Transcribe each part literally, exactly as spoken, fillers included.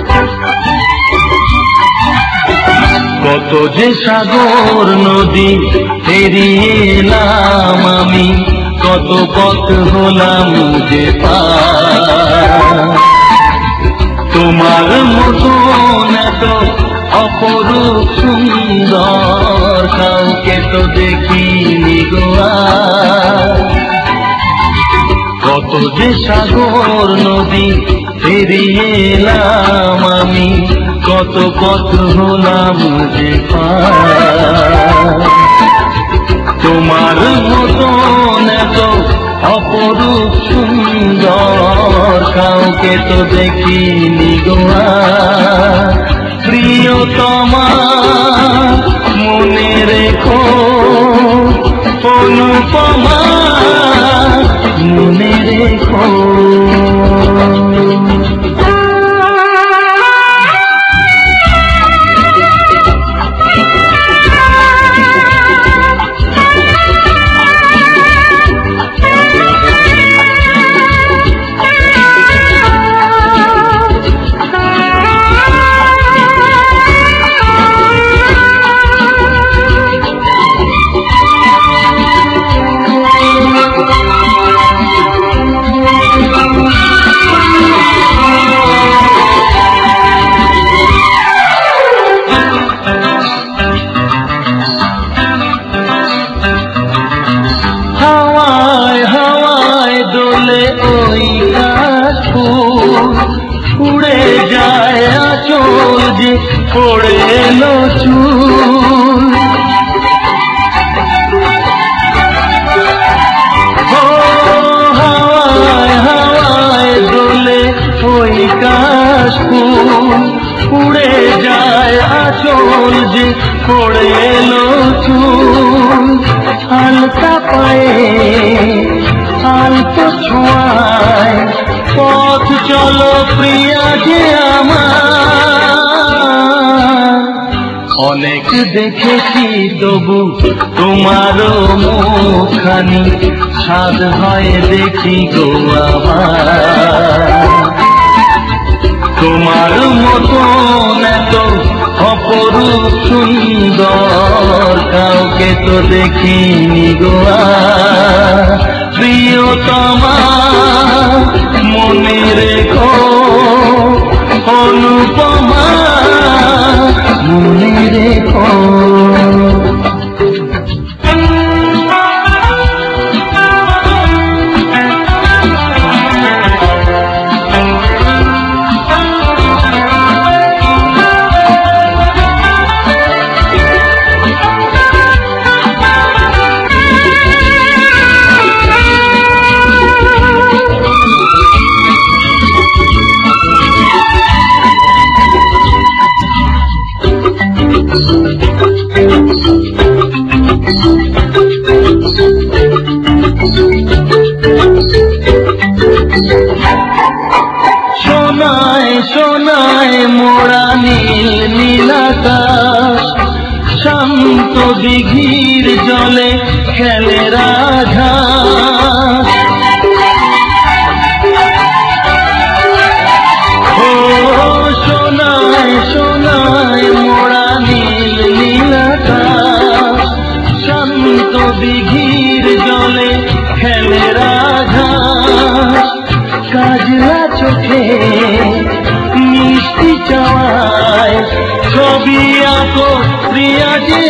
কত যে সাগর নদী পেরিয়ে এলাম আমি, কত পথ হলাম যে পার। তোমার মতন এত অপরূপ সুন্দর কাউকে তো দেখিনি গো আর। কত যে সাগর নদী পেরিয়ে এলাম আমি, কত পথ হলাম যে পার। তোমার মতন এত অপরূপ সুন্দর কাউকে তো দেখিনি গো আর। প্রিয়তমা মনে রেখো, অনুপমা মনে রেখো। উড়ে যায় আঁচল যে পড়ে এলো চুল। ও হাওয়ায় হাওয়ায় দোলে ওই কাশফুল, উড়ে যায় আঁচল যে পড়ে এলো চুল। হালকা পায়ে আলতো ছোঁয়ায় পথ চলো প্রিয়া যে আমার। অনেক দেখেছি তবু তোমারও মুখখানি, স্বাদ হয় দেখি গো আমার। তোমার মতন এত অপরূপ সুন্দর কাউকে তো দেখিনি গো আর। প্রিয়তমা মনে রেখো, অনুপমা মনে রেখো। সোনায় সোনায় মোড়া নীল নীলাকাশ, শান্ত দিঘির জলে খেলে রাজহাঁস। ও সোনায় সোনায় মোড়া নীল নীলাকাশ, শান্ত দিঘির জলে খেলে রাজহাঁস। কাজলা চোখে মিষ্টি চাওয়ায় ছবি আঁকো প্রিয়া যে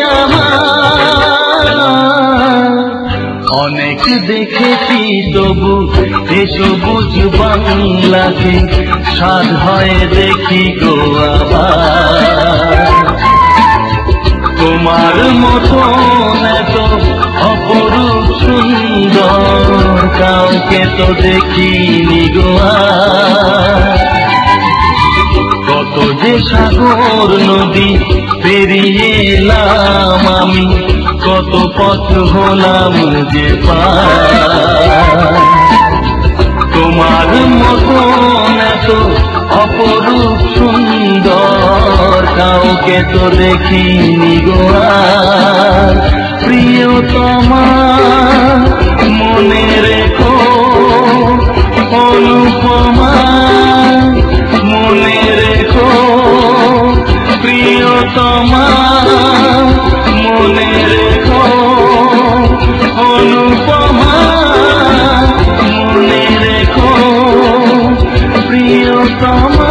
আমার। অনেক দেখেছি তবু এ সবুজ বাংলাকে, স্বাদ হয় দেখি গো আবার। তোমার মতন এত অপরূপ সুন্দর কাউকে তো দেখিনি গো আর। কত যে সাগর নদী পেরিয়ে এলাম আমি, কত পথ হলাম যে পার। তোমার মতন এত অপরূপ সুন্দর কাউকে তো দেখিনি গো আর। প্রিয়তমা মনে রেখো, অনুপমা মনে রেখো। তোমার